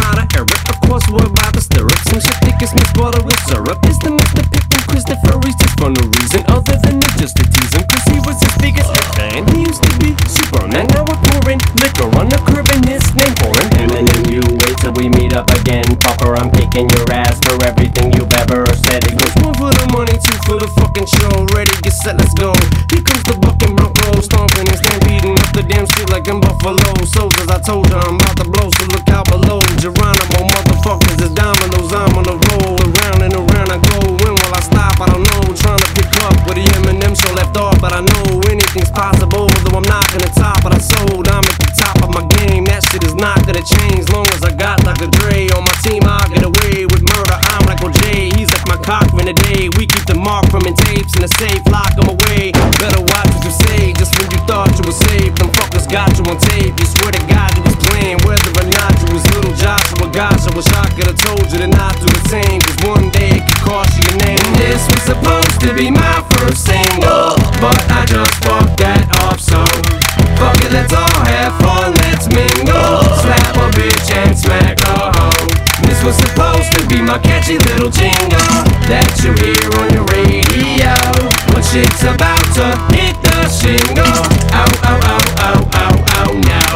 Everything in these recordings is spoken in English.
not a Eric. Of course we're about to stir up some shit thick as Miss Butter with syrup. Is the Mr. Pickin' Christopher Reese just for no reason other than just to tease him? Cause he was as big as Hitman. He used to be Superman. Now we're pouring liquor on the curb and his name pouring. Eminem, you wait till we meet up again. Fucker, I'm kicking your ass for everything you've ever said. It goes one for the money, two for the fucking show. Ready, get set, let's go. Here comes the bucking Bronco, stomping and stampeding up the damn street like in Buffalo. Soldiers, I told you I'm about to blow, so look out below. Geronimo, motherfuckers, is dominoes. I'm on the roll, around and around I go. When will I stop? I don't know. Trying to pick up where the Eminem show left off, but I know anything's possible. Though I'm not gonna top, but I sold. I'm at the top of my game. That shit is not gonna change. Long as I got like a Dre on my team, I'll get away with murder. I'm like OJ, he's like my cock for the day. We keep the mark from in tapes in the safe, lock them away. Better watch what you say. Just when you thought you were safe, them fuckers got you on tape. You swear to God you was playing, whether or not you was little Joshua. Gosh, I wish I could've told you to not do the same. Cause one day it could cost you your name. This was supposed to be my first single, but I just fucked that off, so fuck it, let's all have fun, let's mingle. Slap a bitch and smack a hoe. This was supposed to be my catchy little jingle that you hear on your radio when shit's about to hit the shingle. Ow, ow, ow, ow, ow, ow, now.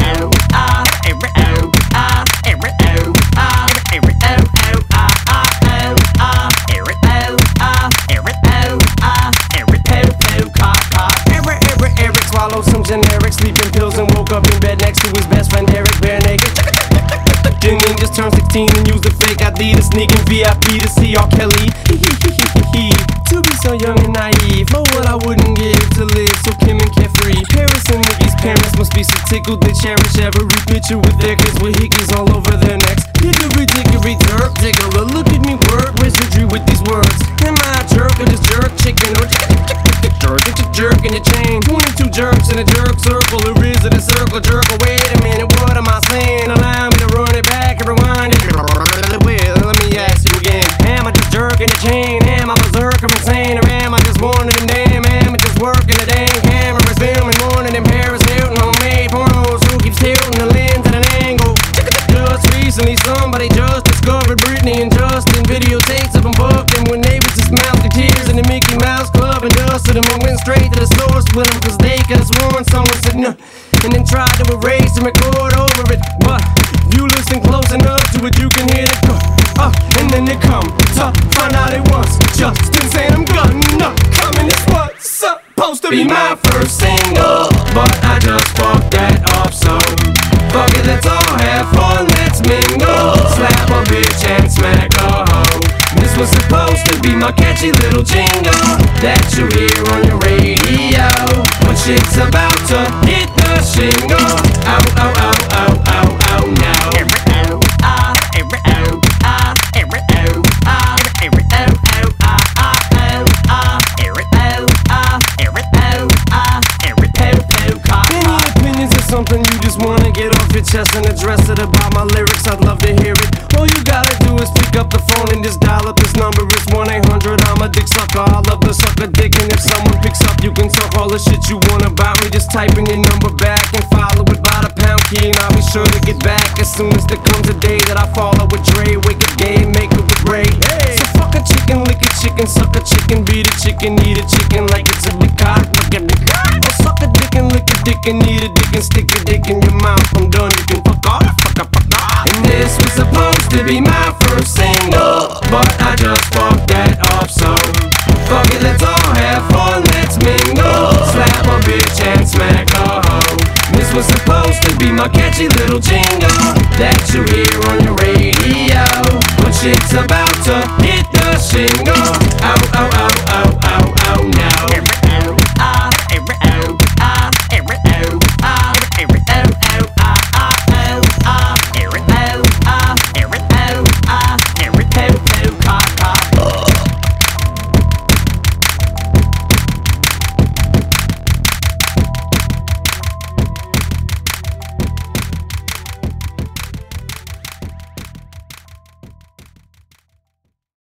Swallow some generic sleeping pills and woke up in bed next to his best friend Eric, bare naked. Dinging, just turned 16 and used a fake ID to sneak in VIP to see R. Kelly. To be so young and naive, for what I wouldn't give to live so Kim and carefree. Paris and Mickey's parents must be so tickled they cherish every picture with their kids with hickeys all over their necks. Hickory dickory jerk, diggler, look at me work wizardry with these words. Am I a jerk or just jerk chicken or jerk in your chain? 22 jerks in a jerk circle, or is it a circle jerk? Oh, wait a minute, what am I saying? Allow me to run it back and rewind it. Let me ask you again. Am I just jerking the chain? Am I berserk or insane? Or am I just one of them damn amateurs working the dang cameras, filming one of them Paris Hilton homemade pornos who keeps tilting the lens at an angle? Just recently somebody just discovered Britney and Justin videotapes of them fucking when they was just mouthy tears in the Mickey Mouse Club and dusted them and went straight to the source with them cause they could've sworn someone said no and then tried to erase and record over it. But if you listen close enough to it you can hear it go and then it come to find out it was Justin saying I'm gonna come and it's what's supposed to be my first single, but I just fucked that off, so fuck it, let's all have fun, let's mingle. Slap a bitch and smack a hoe. This was supposed to be my catchy little jingle that you hear on your radio when shit's about to hit the shingle. Ow, ow, ow, ow, ow, ow, now. Something you just wanna get off your chest and address it about my lyrics, I'd love to hear it. All you gotta do is pick up the phone and just dial up this number. It's 1-800 I'm a dick sucker. I love to suck a dick, and if someone picks up you can talk all the shit you want about me. Just type in your number back and follow it by the pound key, and I'll be sure to get back as soon as there comes a day that I follow with Dre. Wake up gay and make it with Ray. So fuck a chicken, lick a chicken, suck a chicken, beat a chicken, eat a chicken like it's a big cock. Look at the cock. Or suck a dick and lick a dick and eat a dick and stick a dick in your mouth. I'm done, you can fuck off, fuck up, fuck off. And this was supposed to be my first single, but I just fucked that off, so fuck it, let's all have fun, let's mingle. Slap a bitch and smack a hoe. This was supposed to be my catchy little jingle that you hear on your radio when shit's about to hit the shingle. Ow, ow, ow, ow, ow, ow, now.